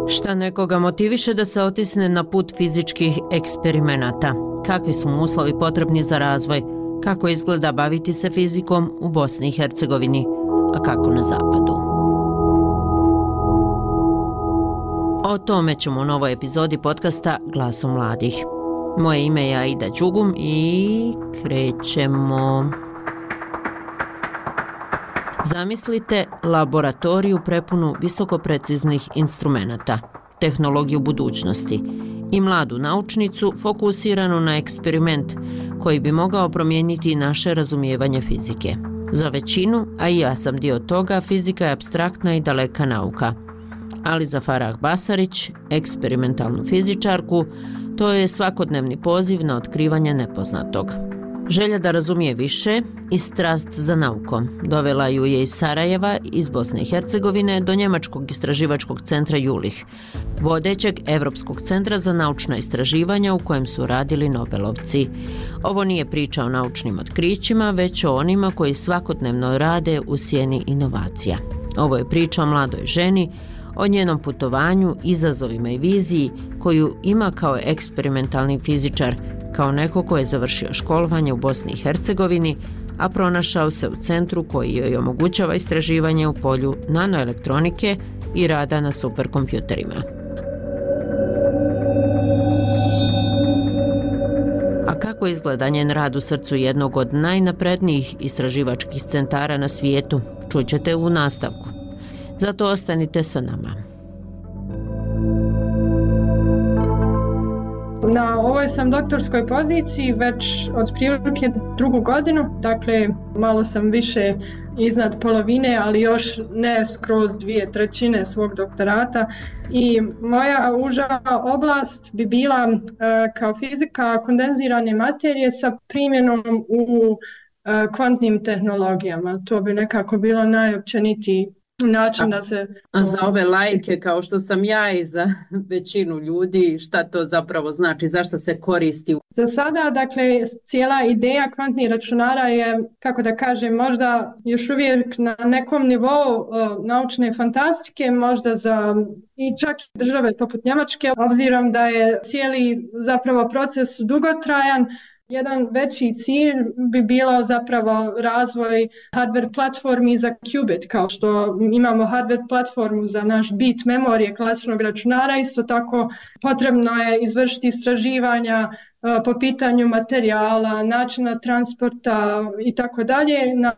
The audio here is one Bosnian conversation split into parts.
Šta nekoga motiviše da se otisne na put fizičkih eksperimenata? Kakvi su mu uslovi potrebni za razvoj? Kako izgleda baviti se fizikom u Bosni i Hercegovini, a kako na zapadu? O tome ćemo u novoj epizodi podcasta Glasom mladih. Moje ime je Aida Đugum i krećemo. Zamislite laboratoriju prepunu visokopreciznih instrumenata, tehnologiju budućnosti i mladu naučnicu fokusiranu na eksperiment koji bi mogao promijeniti naše razumijevanje fizike. Za većinu, a i ja sam dio toga, fizika je apstraktna i daleka nauka. Ali za Farah Basarić, eksperimentalnu fizičarku, to je svakodnevni poziv na otkrivanje nepoznatog. Želja da razumije više i strast za naukom dovela ju je iz Sarajeva, iz Bosne i Hercegovine, do njemačkog istraživačkog centra Jülich, vodećeg Europskog centra za naučna istraživanja u kojem su radili Nobelovci. Ovo nije priča o naučnim otkrićima, već o onima koji svakodnevno rade u sjeni inovacija. Ovo je priča o mladoj ženi, o njenom putovanju, izazovima i viziji koju ima kao eksperimentalni fizičar, kao neko ko je završio školovanje u Bosni i Hercegovini, a pronašao se u centru koji joj omogućava istraživanje u polju nanoelektronike i rada na superkompjuterima. A kako izgleda njen rad u srcu jednog od najnaprednijih istraživačkih centara na svijetu, čućete u nastavku. Zato ostanite sa nama. Na ovoj sam doktorskoj poziciji već otprilike 2. godinu, dakle malo sam više iznad polovine, ali još ne skroz 2/3 svog doktorata. I moja uža oblast bi bila kao fizika kondenzirane materije sa primjenom u kvantnim tehnologijama. To bi nekako bilo najopćenitiji način da se... A za ove laike kao što sam ja i za većinu ljudi, šta to zapravo znači, zašto se koristi? Za sada, dakle, cijela ideja kvantnih računara je, kako da kažem, možda još uvijek na nekom nivou naučne fantastike, možda za i čak i države poput Njemačke, obzirom da je cijeli zapravo proces dugotrajan. Jedan veći cilj bi bilo zapravo razvoj hardware platformi za qubit, kao što imamo hardware platformu za naš bit memorije klasičnog računara, isto tako potrebno je izvršiti istraživanja po pitanju materijala, načina transporta i tako dalje na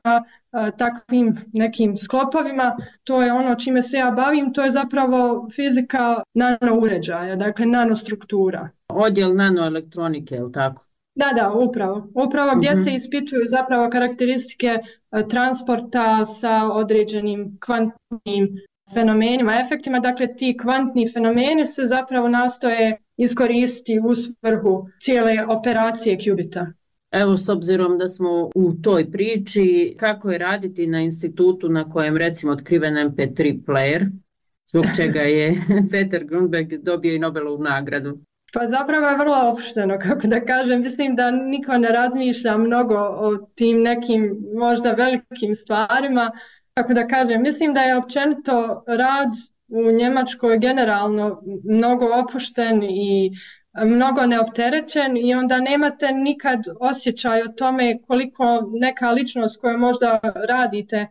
takvim nekim sklopovima. To je ono čime se ja bavim, to je zapravo fizika nanouređaja, dakle nanostruktura. Odjel nanoelektronike, je li tako? Da, upravo gdje se ispituju zapravo karakteristike transporta sa određenim kvantnim fenomenima, efektima. Dakle, ti kvantni fenomeni se zapravo nastoje iskoristiti u svrhu cijele operacije qubita. Evo, s obzirom da smo u toj priči, kako je raditi na institutu na kojem recimo otkriven MP3 player, zbog čega je Peter Grunberg dobio i Nobelovu nagradu? Pa zapravo je vrlo opušteno, kako da kažem. Mislim da niko ne razmišlja mnogo o tim nekim možda velikim stvarima. Kako da kažem, mislim da je općenito rad u Njemačkoj generalno mnogo opušten i mnogo neopterećen i onda nemate nikad osjećaj o tome koliko neka ličnost koju možda radite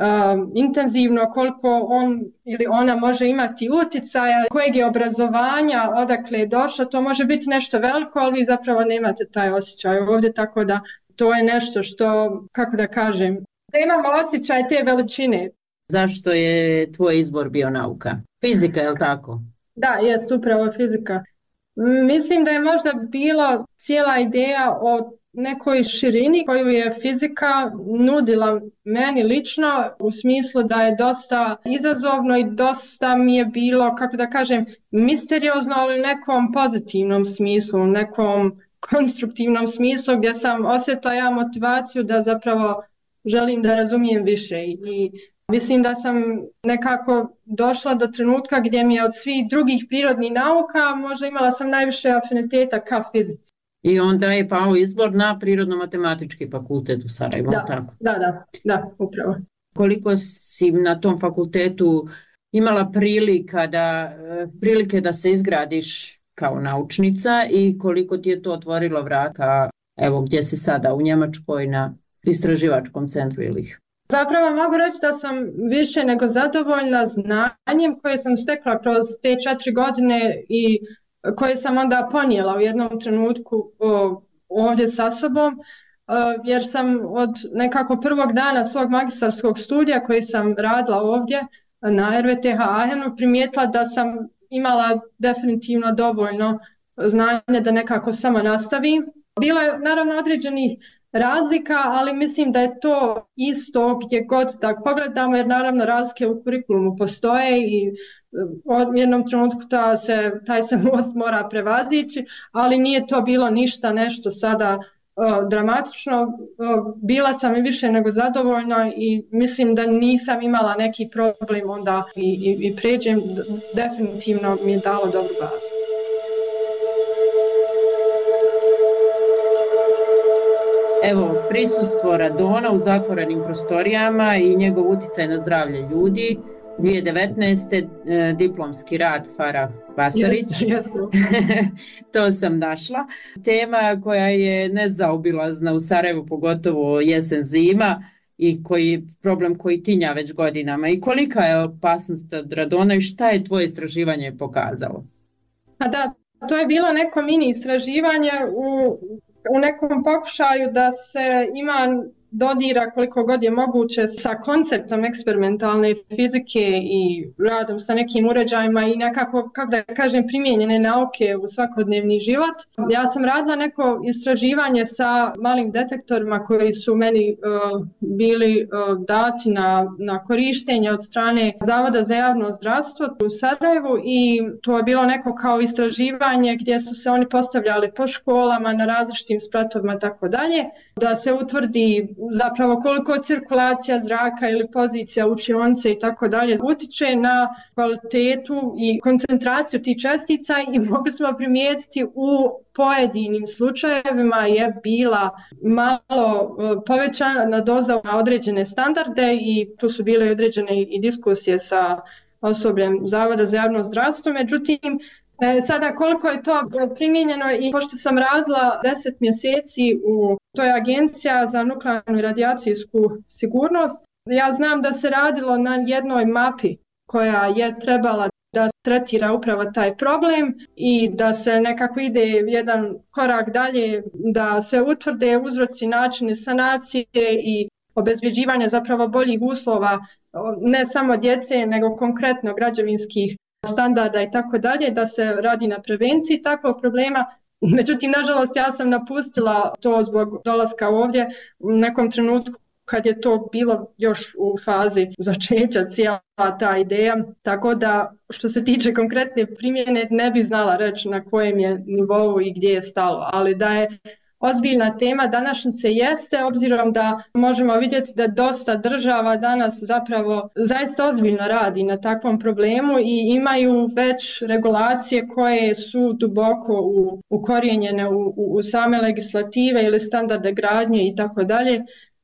intenzivno, koliko on ili ona može imati utjecaja, kojeg je obrazovanja, odakle je došlo, to može biti nešto veliko, ali vi zapravo nemate taj osjećaj ovdje, tako da to je nešto što, kako da kažem, da imamo osjećaj te veličine. Zašto je tvoj izbor bio nauka? Fizika, je li tako? Da, jest upravo fizika. Mislim da je možda bila cijela ideja o nekoj širini koju je fizika nudila meni lično, u smislu da je dosta izazovno i dosta mi je bilo, kako da kažem, misteriozno, ali u nekom pozitivnom smislu, nekom konstruktivnom smislu gdje sam osjetila ja motivaciju da zapravo želim da razumijem više i mislim da sam nekako došla do trenutka gdje mi je od svih drugih prirodnih nauka možda imala sam najviše afiniteta ka fizici. I onda je pao izbor na Prirodno-matematički fakultet u Sarajevu. Da, upravo. Koliko si na tom fakultetu imala prilike da se izgradiš kao naučnica i koliko ti je to otvorilo vrata, evo gdje si sada u Njemačkoj na istraživačkom centru ili ih? Zapravo mogu reći da sam više nego zadovoljna znanjem koje sam stekla kroz te 4 godine i koje sam onda ponijela u jednom trenutku ovdje sa sobom, jer sam od nekako prvog dana svog magistarskog studija koji sam radila ovdje na RWTH Aachenu primijetila da sam imala definitivno dovoljno znanja da nekako sama nastavim. Bilo je naravno određenih razlika, ali mislim da je to isto gdje god da pogledamo, jer naravno razlike u kurikulumu postoje i u jednom trenutku taj se most mora prevazići, ali nije to bilo nešto sada dramatično. Bila sam i više nego zadovoljna i mislim da nisam imala neki problem onda i pređem, definitivno mi je dalo dobru bazu. Evo, prisustvo radona u zatvorenim prostorijama i njegov utjecaj na zdravlje ljudi. 2019. Diplomski rad Farah Basarić. To sam našla. Tema koja je nezaobilazna u Sarajevu, pogotovo jesen zima i problem koji tinja već godinama. I kolika je opasnost od radona i šta je tvoje istraživanje pokazalo? A da, to je bilo neko mini istraživanje u nekom pokušaju da se ima dodira koliko god je moguće sa konceptom eksperimentalne fizike i radom sa nekim uređajima i nekako, kako da kažem, primijenjene nauke u svakodnevni život. Ja sam radila neko istraživanje sa malim detektorima koji su meni bili dati na korištenje od strane Zavoda za javno zdravstvo u Sarajevu i to je bilo neko kao istraživanje gdje su se oni postavljali po školama na različitim spratovima tako dalje, da se utvrdi zapravo koliko cirkulacija zraka ili pozicija učionice i tako dalje utječe na kvalitetu i koncentraciju tih čestica i mogli smo primijetiti u pojedinim slučajevima je bila malo povećana doza na određene standarde i tu su bile određene i diskusije sa osobljem Zavoda za javno zdravstvo. Međutim, sada koliko je to primijenjeno i pošto sam radila 10 mjeseci to je Agencija za nuklearnu i radijacijsku sigurnost, ja znam da se radilo na jednoj mapi koja je trebala da tretira upravo taj problem i da se nekako ide jedan korak dalje, da se utvrde uzroci, načini sanacije i obezbjeđivanja zapravo boljih uslova ne samo djece nego konkretno građevinskih standarda i tako dalje, da se radi na prevenciji takvog problema. Međutim, nažalost, ja sam napustila to zbog dolaska ovdje u nekom trenutku kad je to bilo još u fazi začeća cijela ta ideja, tako da što se tiče konkretne primjene ne bi znala reći na kojem je nivou i gdje je stalo, ali da je ozbiljna tema današnjice jeste, obzirom da možemo vidjeti da dosta država danas zapravo zaista ozbiljno radi na takvom problemu i imaju već regulacije koje su duboko ukorijenjene u same legislative ili standarde gradnje i tako dalje,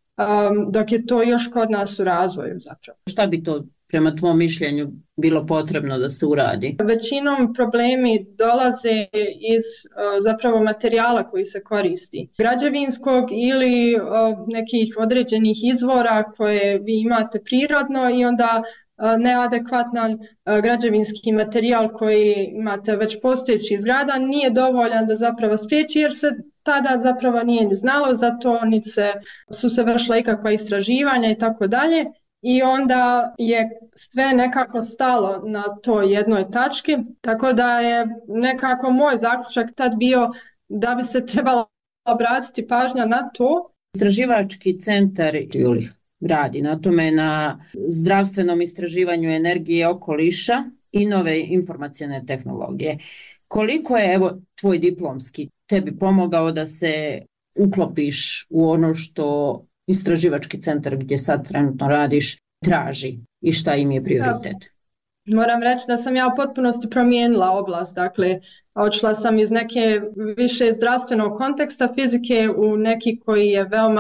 dok je to još kod nas u razvoju zapravo. Šta bi to prema tvom mišljenju bilo potrebno da se uradi? Većinom problemi dolaze iz zapravo materijala koji se koristi. Građevinskog ili nekih određenih izvora koje vi imate prirodno i onda neadekvatan građevinski materijal koji imate već postojeći zgrada nije dovoljan da zapravo spriječi jer se tada zapravo nije ni znalo za to, niti su se vršila ikakva istraživanja i tako dalje. I onda je sve nekako stalo na toj jednoj tački, tako da je nekako moj zaključak tad bio da bi se trebalo obratiti pažnja na to. Istraživački centar radi na tome, na zdravstvenom istraživanju energije okoliša i nove informacione tehnologije. Koliko je tvoj diplomski tebi pomogao da se uklopiš u ono što istraživački centar gdje sad trenutno radiš traži i šta im je prioritet? Moram reći da sam ja u potpunosti promijenila oblast, dakle odšla sam iz neke više zdravstvenog konteksta fizike u neki koji je veoma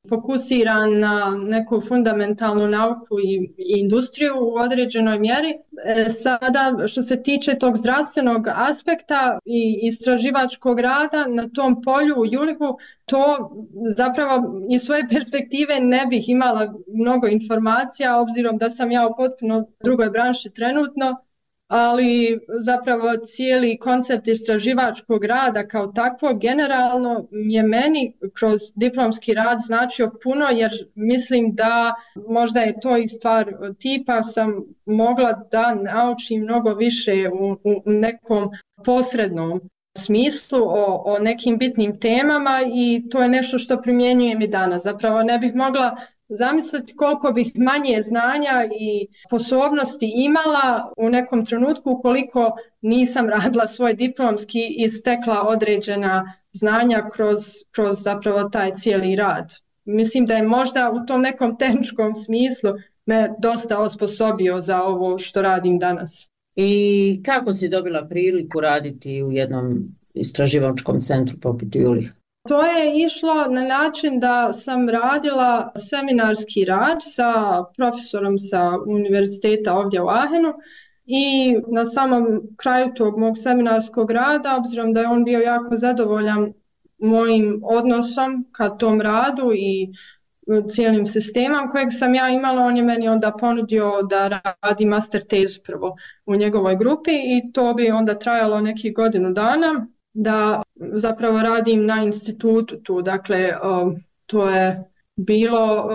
fokusiran na neku fundamentalnu nauku i industriju u određenoj mjeri. Sada što se tiče tog zdravstvenog aspekta i istraživačkog rada na tom polju u ULIH-u, to zapravo iz svoje perspektive ne bih imala mnogo informacija obzirom da sam ja u potpuno drugoj branši trenutno, ali zapravo cijeli koncept istraživačkog rada kao takvog generalno je meni kroz diplomski rad značio puno, jer mislim da možda je to i stvar tipa sam mogla da naučim mnogo više u nekom posrednom smislu o nekim bitnim temama i to je nešto što primjenjujem i danas. Zapravo ne bih mogla zamisliti koliko bih manje znanja i sposobnosti imala u nekom trenutku ukoliko nisam radila svoj diplomski i stekla određena znanja kroz zapravo taj cijeli rad. Mislim da je možda u tom nekom tehničkom smislu me dosta osposobio za ovo što radim danas. I kako si dobila priliku raditi u jednom istraživačkom centru poput ULIH? To je išlo na način da sam radila seminarski rad sa profesorom sa univerziteta ovdje u Aachenu i na samom kraju tog mog seminarskog rada, obzirom da je on bio jako zadovoljan mojim odnosom ka tom radu i cijelim sistemom kojeg sam ja imala, on je meni onda ponudio da radi master tezu prvo u njegovoj grupi i to bi onda trajalo nekih godinu dana. Da zapravo radim na institutu tu, dakle to je bilo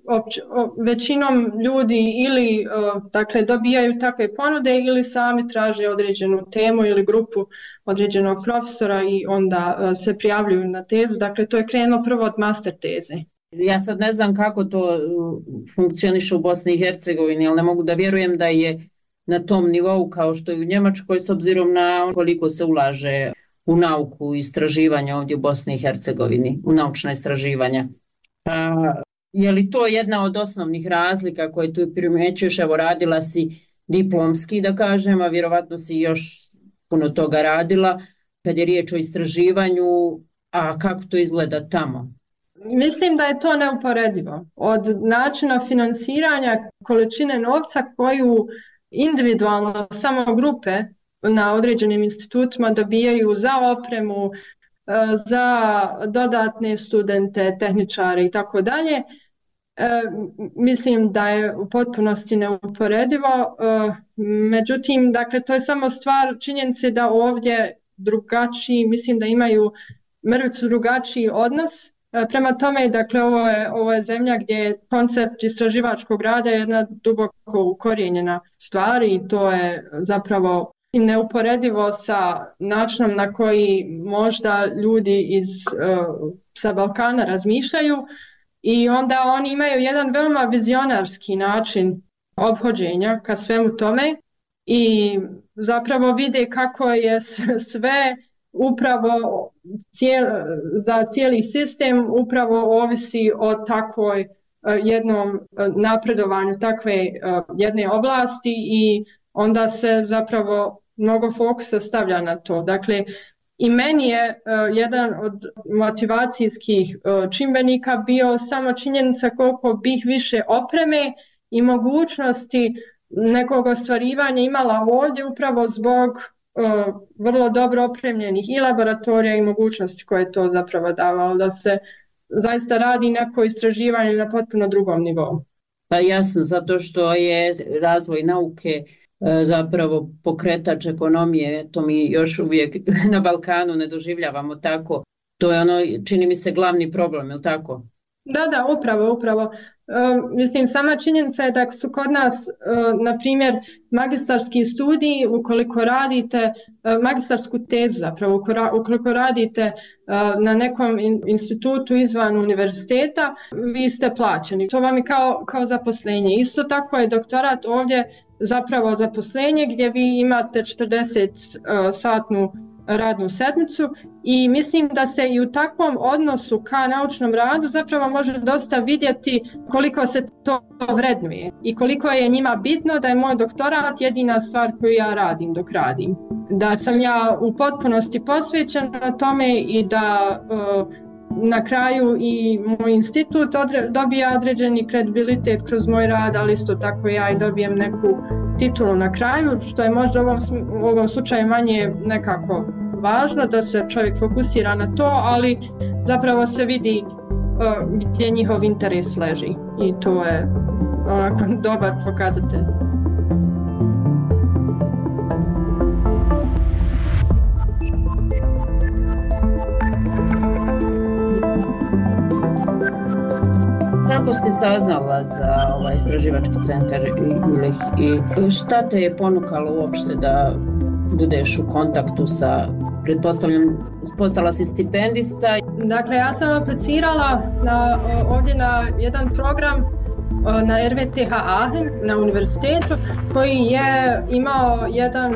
većinom ljudi ili dakle dobijaju takve ponude ili sami traže određenu temu ili grupu određenog profesora i onda se prijavljuju na tezu, dakle to je krenulo prvo od master teze. Ja sad ne znam kako to funkcioniše u Bosni i Hercegovini, ali ne mogu da vjerujem da je na tom nivou kao što je u Njemačkoj s obzirom na koliko se ulaže u nauku i istraživanja ovdje u Bosni i Hercegovini, u naučna istraživanja. Je li to jedna od osnovnih razlika koje tu primjećuješ? Evo, radila si diplomski, da kažem, a vjerovatno si još puno toga radila kad je riječ o istraživanju, a kako to izgleda tamo? Mislim da je to neuporedivo. Od načina financiranja, količine novca koju individualno samo grupe na određenim institutima dobijaju za opremu, za dodatne studente, tehničare i tako dalje. Mislim da je u potpunosti neuporedivo. Međutim, dakle, to je samo stvar činjenice da ovdje drugačiji, mislim da imaju mrvicu drugačiji odnos. Prema tome, dakle, ovo je zemlja gdje je koncept istraživačkog rada jedna duboko ukorijenjena stvar i to je zapravo neuporedivo sa načinom na koji možda ljudi sa Balkana razmišljaju i onda oni imaju jedan veoma vizionarski način ophođenja ka svemu tome i zapravo vide kako je sve upravo za cijeli sistem upravo ovisi o takvoj jednom napredovanju takve jedne oblasti i onda se zapravo mnogo fokusa stavlja na to. Dakle, i meni je jedan od motivacijskih čimbenika bio samo činjenica koliko bih više opreme i mogućnosti nekog ostvarivanja imala ovdje upravo zbog vrlo dobro opremljenih i laboratorija i mogućnosti koje je to zapravo davalo da se zaista radi neko istraživanje na potpuno drugom nivou. Pa jasno, zato što je razvoj nauke zapravo pokretač ekonomije, to mi još uvijek na Balkanu ne doživljavamo tako. To je ono, čini mi se, glavni problem, je li tako? Da, upravo. Mislim, sama činjenica je da su kod nas, na primjer, magistarski studiji, ukoliko radite magistarsku tezu, zapravo ukoliko radite na nekom institutu izvan univerziteta, vi ste plaćeni. To vam je kao zaposlenje. Isto tako je doktorat ovdje zapravo zaposlenje gdje vi imate 40-satnu radnu sedmicu i mislim da se i u takvom odnosu ka naučnom radu zapravo može dosta vidjeti koliko se to vrednuje i koliko je njima bitno da je moj doktorat jedina stvar koju ja radim dok radim. Da sam ja u potpunosti posvećena tome i da na kraju i moj institut dobija određeni kredibilitet kroz moj rad, ali isto tako ja i dobijem neku titulu na kraju, što je možda u ovom slučaju manje nekako važno, da se čovjek fokusira na to, ali zapravo se vidi gdje njihov interes leži i to je onako dobar pokazatelj. Kako si saznala za ovaj istraživački centar Jülich i šta te je ponukalo uopšte da budeš u kontaktu sa, pretpostavljam, postala si stipendista? Dakle, ja sam aplicirala ovdje na jedan program na RWTH Aachen na univerzitetu koji je imao jedan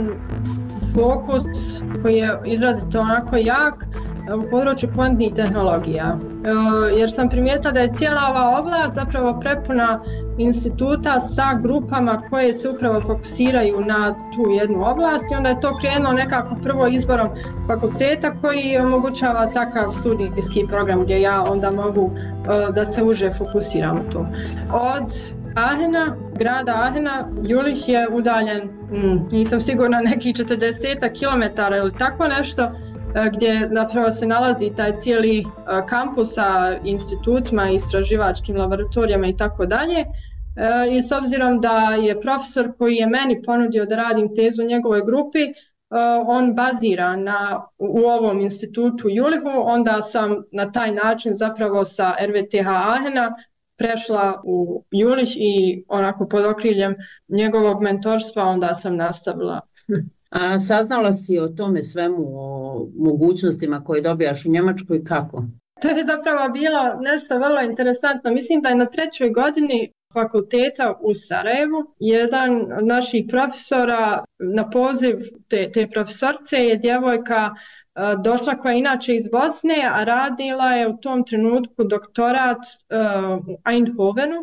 fokus koji je izrazito onako jak u području kvantnih tehnologija. Jer sam primijetila da je cijela ova oblast zapravo prepuna instituta sa grupama koje se upravo fokusiraju na tu jednu oblast i onda je to krenulo nekako prvo izborom fakulteta koji omogućava takav studijski program gdje ja onda mogu da se uže fokusiram u to. Od Aachena, grada Aachena, Jülich je udaljen, nisam sigurna, nekih 40 km ili tako nešto, gdje zapravo se nalazi taj cijeli kampus sa institutima, istraživačkim laboratorijama i tako dalje. I s obzirom da je profesor koji je meni ponudio da radim tezu u njegovoj grupi, on bazira u ovom institutu Jülichu, onda sam na taj način zapravo sa RWTH Aachena prešla u Jülich i onako pod okriljem njegovog mentorstva onda sam nastavila. A saznala si o tome svemu, o mogućnostima koje dobijaš u Njemačkoj, kako? To je zapravo bilo nešto vrlo interesantno. Mislim da je na 3. godini fakulteta u Sarajevu jedan od naših profesora na poziv te profesorce je djevojka došla koja je inače iz Bosne, a radila je u tom trenutku doktorat u Eindhovenu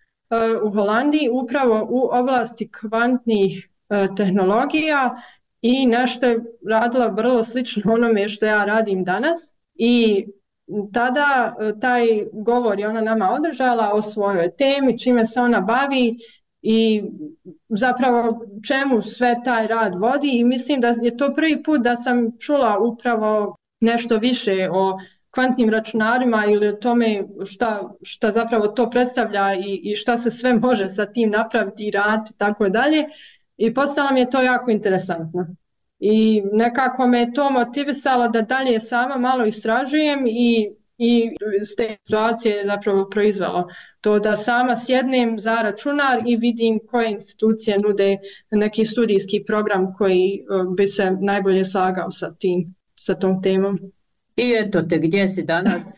u Holandiji upravo u oblasti kvantnih tehnologija i nešto je radila vrlo slično onome što ja radim danas i tada taj govor je ona nama održala o svojoj temi, čime se ona bavi i zapravo čemu sve taj rad vodi i mislim da je to prvi put da sam čula upravo nešto više o kvantnim računarima ili o tome šta zapravo to predstavlja i šta se sve može sa tim napraviti i raditi i tako dalje. I postalo mi je to jako interesantno. I nekako me to motivisalo da dalje sama malo istražujem i iz te situacije je zapravo proizvelo to da sama sjednem za računar i vidim koje institucije nude neki studijski program koji bi se najbolje slagao sa tom temom. I eto te, gdje si danas?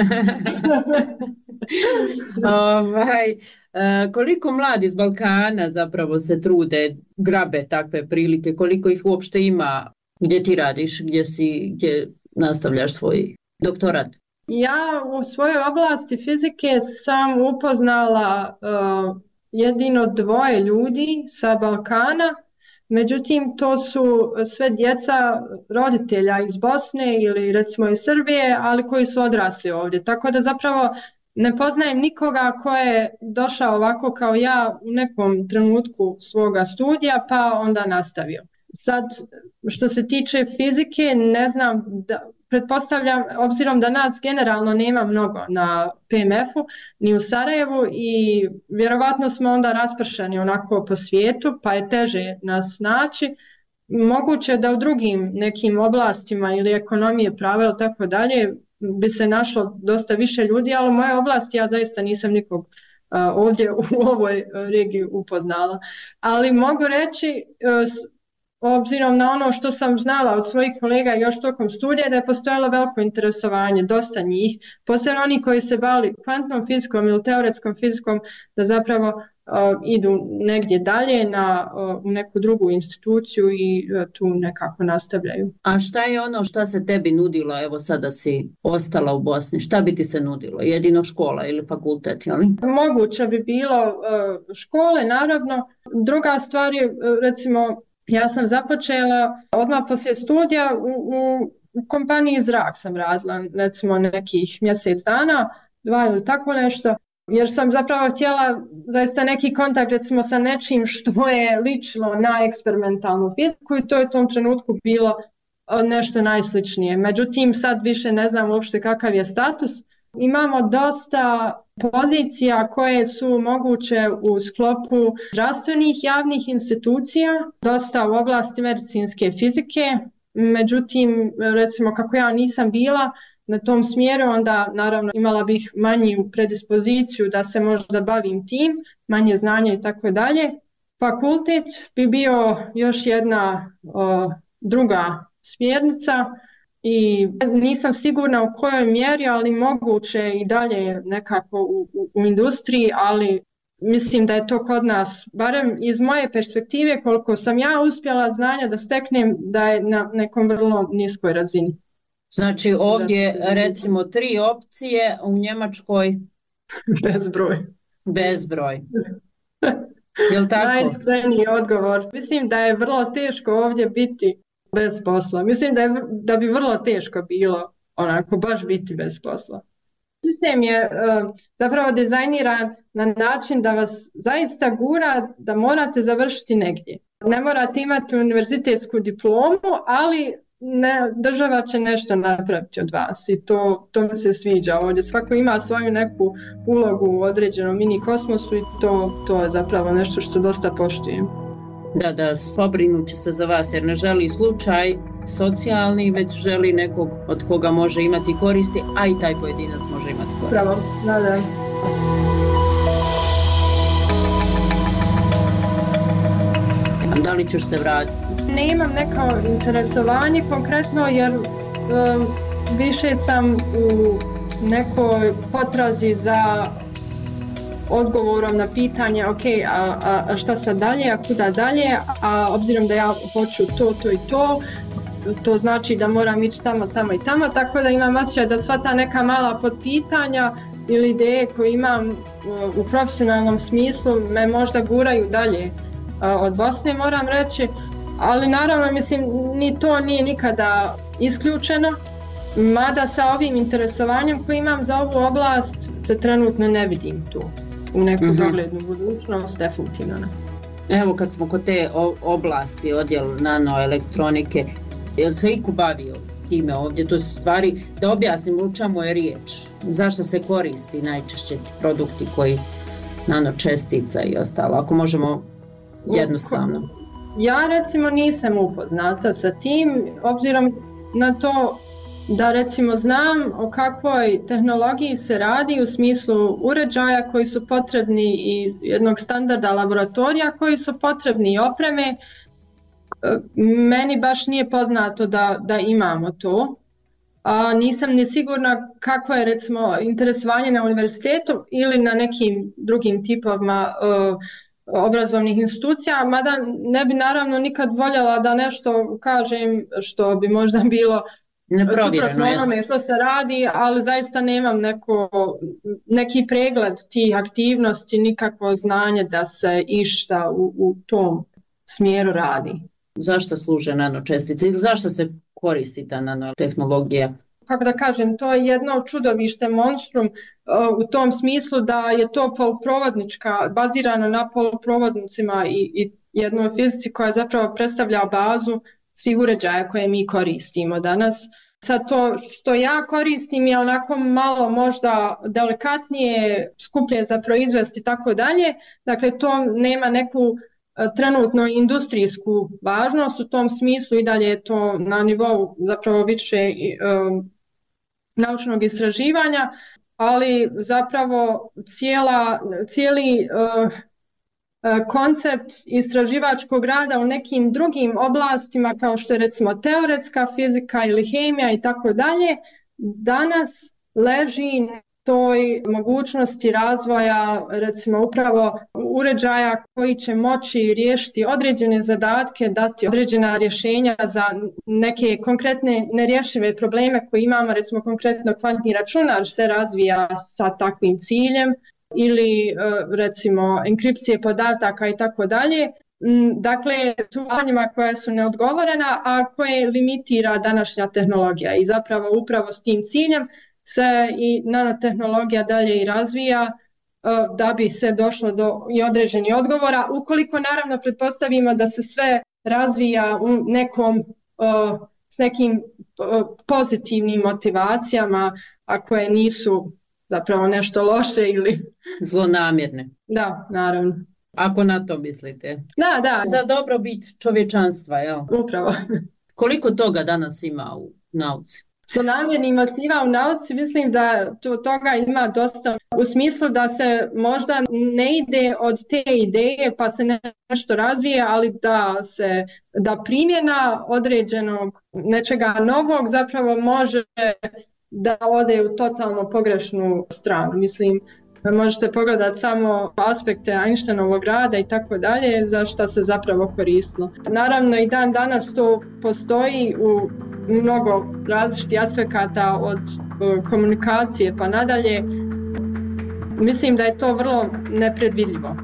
Koliko mladi iz Balkana zapravo se trude, grabe takve prilike, koliko ih uopšte ima, gdje ti radiš, gdje nastavljaš svoj doktorat? Ja u svojoj oblasti fizike sam upoznala jedino 2 ljudi sa Balkana, međutim to su sve djeca roditelja iz Bosne ili recimo iz Srbije, ali koji su odrasli ovdje, tako da zapravo ne poznajem nikoga ko je došao ovako kao ja u nekom trenutku svoga studija pa onda nastavio. Sad, što se tiče fizike, ne znam, pretpostavljam, obzirom da nas generalno nema mnogo na PMF-u, ni u Sarajevu i vjerovatno smo onda raspršeni onako po svijetu, pa je teže nas naći. Moguće da u drugim nekim oblastima ili ekonomije, prava ili tako dalje, bi se našlo dosta više ljudi, ali u mojoj oblasti ja zaista nisam nikog ovdje u ovoj regiji upoznala. Ali mogu reći, obzirom na ono što sam znala od svojih kolega još tokom studija, da je postojalo veliko interesovanje, dosta njih, posebno oni koji se bavili kvantnom fizikom ili teoretskom fizikom, da zapravo idu negdje dalje u neku drugu instituciju i tu nekako nastavljaju. A šta je ono šta se tebi nudilo, evo sada si ostala u Bosni, šta bi ti se nudilo? Jedino škola ili fakultet, jel? Moguće bi bilo škole, naravno. Druga stvar je, recimo, ja sam započela odmah poslije studija u u kompaniji Zrak sam radila recimo nekih mjesec dana, 2 ili tako nešto, jer sam zapravo htjela zaista neki kontakt recimo sa nečim što je ličilo na eksperimentalnu fiziku i to je u tom trenutku bilo nešto najsličnije. Međutim, sad više ne znam uopšte kakav je status. Imamo dosta pozicija koje su moguće u sklopu zdravstvenih javnih institucija, dosta u oblasti medicinske fizike. Međutim, recimo kako ja nisam bila na tom smjeru, onda naravno imala bih manju predispoziciju da se možda bavim tim, manje znanja i tako dalje. Fakultet bi bio još jedna druga smjernica i nisam sigurna u kojoj mjeri, ali moguće i dalje nekako u industriji, ali mislim da je to kod nas, barem iz moje perspektive, koliko sam ja uspjela znanja da steknem, da je na nekom vrlo niskoj razini. Znači ovdje recimo 3 opcije, u Njemačkoj bezbroj. Bezbroj. Jel tako? Najiskreniji odgovor. Mislim da je vrlo teško ovdje biti bez posla. Mislim da bi vrlo teško bilo onako baš biti bez posla. Sistem je zapravo dizajniran na način da vas zaista gura da morate završiti negdje. Ne morate imati univerzitetsku diplomu, ali država će nešto napraviti od vas i to mi se sviđa ovdje. Svako ima svoju neku ulogu u određenom mini kosmosu i to je zapravo nešto što dosta poštujem. Da, pobrinut će se za vas jer ne želi slučaj socijalni, već želi nekog od koga može imati koristi, a i taj pojedinac može imati koristi. Pravo, da. Da li ćeš se vratiti? Nemam neko interesovanje konkretno jer više sam u nekoj potrazi za odgovorom na pitanje a šta sad dalje, a kuda dalje, a obzirom da ja hoću to i to znači da moram ići tamo i tamo, tako da imam osjećaj da sva ta neka mala podpitanja ili ideje koje imam u profesionalnom smislu me možda guraju dalje od Bosne, moram reći, ali naravno mislim ni to nije nikada isključeno, mada sa ovim interesovanjem koje imam za ovu oblast se trenutno ne vidim tu u neku doglednu budućnost, definitivno ne. Evo kad smo kod te oblasti, odjel nanoelektronike, jel se iko bavio time ovdje? To su stvari, da objasnim o čemu je riječ, zašto se koristi najčešće produkti koji nanočestica i ostalo, ako možemo jednostavno. Ja recimo nisam upoznata sa tim, obzirom na to da recimo znam o kakvoj tehnologiji se radi u smislu uređaja koji su potrebni i jednog standarda laboratorija koji su potrebni i opreme. Meni baš nije poznato da imamo to. Nisam ni sigurna kako je recimo interesovanje na univerzitetu ili na nekim drugim tipovima obrazovnih institucija, mada ne bi naravno nikad voljela da nešto kažem što bi možda bilo suprotno onome što se radi, ali zaista nemam neki pregled tih aktivnosti, nikakvo znanje da se išta u tom smjeru radi. Zašto služe nanočestice ili zašto se koristi ta nanotehnologija? Kako da kažem, to je jedno čudovište, monstrum u tom smislu da je to poluprovodnička, bazirano na poluprovodnicima i jednoj fizici koja zapravo predstavlja bazu svih uređaja koje mi koristimo danas. Sad to što ja koristim je onako malo možda delikatnije, skuplje za proizvesti i tako dalje. Dakle, to nema neku trenutno industrijsku važnost, u tom smislu i dalje je to na nivou zapravo više naučnog istraživanja, ali zapravo cijeli koncept istraživačkog rada u nekim drugim oblastima kao što je recimo teoretska fizika ili hemija i tako dalje, danas leži na toj mogućnosti razvoja recimo upravo uređaja koji će moći riješiti određene zadatke, dati određena rješenja za neke konkretne nerješive probleme koje imamo, recimo konkretno kvantni računar se razvija sa takvim ciljem ili recimo enkripcije podataka i tako dalje. dakle tumanjima koja su neodgovorena, a koje limitira današnja tehnologija i zapravo upravo s tim ciljem se i nanotehnologija dalje i razvija da bi se došlo do i određenih odgovora, ukoliko naravno pretpostavimo da se sve razvija u s nekim pozitivnim motivacijama, a koje nisu zapravo nešto loše ili zlonamjerne. Da, naravno. Ako na to mislite. Da. Za dobrobit čovječanstva, jel? Upravo. Koliko toga danas ima u nauci? Zlonamjernih motiva u nauci, mislim da toga ima dosta, u smislu da se možda ne ide od te ideje pa se nešto razvije, ali da primjena određenog nečega novog zapravo može da ode u totalno pogrešnu stranu. Mislim, možete pogledati samo aspekte Einsteinovog rada i tako dalje, za što se zapravo koristilo. Naravno i dan danas to postoji u mnogo različitih aspekata od komunikacije pa nadalje. Mislim da je to vrlo nepredvidljivo.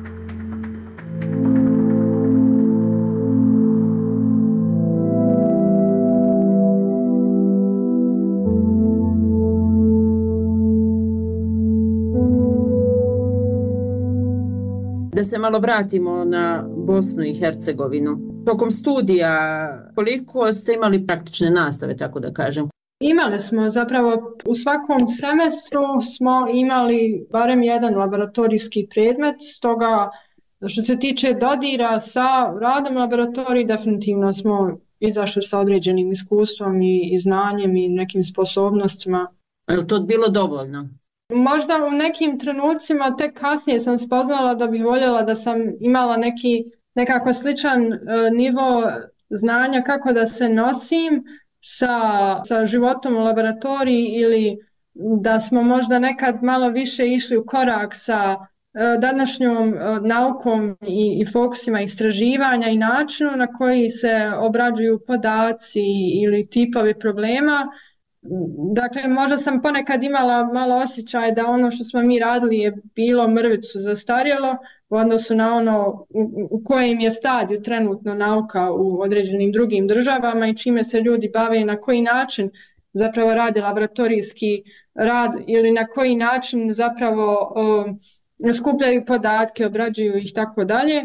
Da se malo vratimo na Bosnu i Hercegovinu. Tokom studija koliko ste imali praktične nastave, tako da kažem? Imali smo zapravo u svakom semestru smo imali barem jedan laboratorijski predmet, stoga što se tiče dodira sa radom laboratorija definitivno smo izašli sa određenim iskustvom i znanjem i nekim sposobnostima. Je li to bilo dovoljno? Možda u nekim trenucima tek kasnije sam spoznala da bih voljela da sam imala nekako sličan nivo znanja kako da se nosim sa životom u laboratoriji ili da smo možda nekad malo više išli u korak sa današnjom naukom i fokusima istraživanja i načinu na koji se obrađuju podaci ili tipovi problema. Dakle, možda sam ponekad imala malo osjećaj da ono što smo mi radili je bilo mrvicu zastarjelo u odnosu na ono u kojem je stadiju trenutno nauka u određenim drugim državama i čime se ljudi bave i na koji način zapravo rade laboratorijski rad ili na koji način zapravo skupljaju podatke, obrađuju ih tako dalje.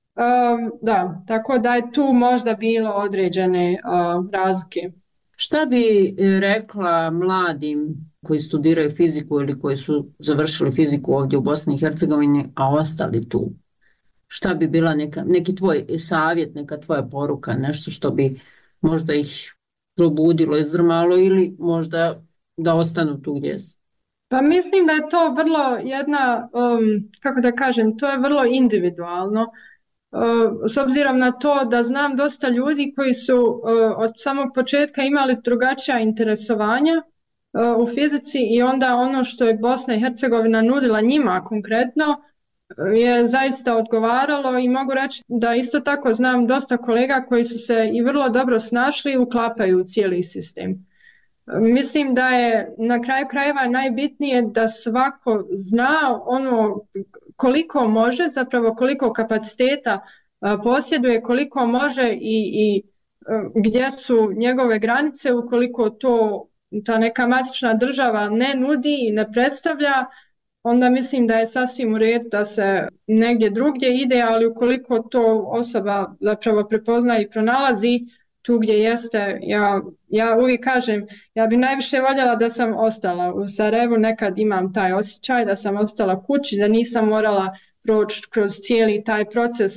Da, tako da je tu možda bilo određene razlike. Šta bi rekla mladim koji studiraju fiziku ili koji su završili fiziku ovdje u Bosni i Hercegovini, a ostali tu? Šta bi bila neki tvoj savjet, neka tvoja poruka, nešto što bi možda ih probudilo, izdrmalo ili možda da ostanu tu gdje su? Pa mislim da je to vrlo kako da kažem, to je vrlo individualno. S obzirom na to da znam dosta ljudi koji su od samog početka imali drugačija interesovanja u fizici i onda ono što je Bosna i Hercegovina nudila njima konkretno je zaista odgovaralo i mogu reći da isto tako znam dosta kolega koji su se i vrlo dobro snašli i uklapaju u cijeli sistem. Mislim da je na kraju krajeva najbitnije da svako zna ono koliko može, zapravo koliko kapaciteta posjeduje, koliko može i gdje su njegove granice ukoliko to ta neka matična država ne nudi i ne predstavlja, onda mislim da je sasvim u redu da se negdje drugdje ide, ali ukoliko to osoba zapravo prepozna i pronalazi tu gdje jeste, ja uvijek kažem, ja bi najviše voljela da sam ostala u Sarajevu, nekad imam taj osjećaj da sam ostala kući, da nisam morala proći kroz cijeli taj proces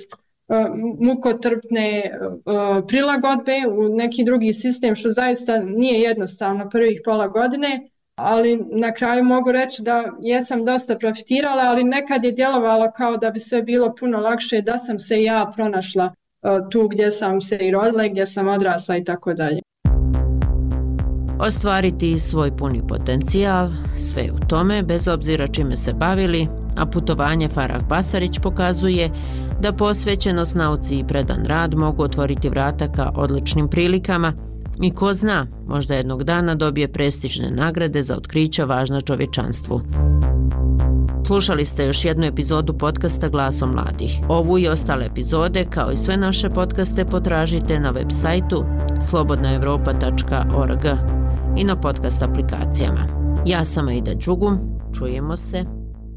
mukotrpne prilagodbe u neki drugi sistem, što zaista nije jednostavno prvih pola godine, ali na kraju mogu reći da jesam dosta profitirala, ali nekad je djelovalo kao da bi sve bilo puno lakše da sam se ja pronašla tu gdje sam se i rodila i gdje sam odrasla i tako dalje. Ostvariti svoj puni potencijal, sve u tome, bez obzira čime se bavili, a putovanje Farah Basarić pokazuje da posvećenost nauci i predan rad mogu otvoriti vrata ka odličnim prilikama i ko zna, možda jednog dana dobije prestižne nagrade za otkrića važna čovječanstvu. Slušali ste još jednu epizodu podcasta Glasom mladih. Ovu i ostale epizode, kao i sve naše podcaste, potražite na web sajtu slobodnaevropa.org i na podcast aplikacijama. Ja sam Aida Đugum, čujemo se.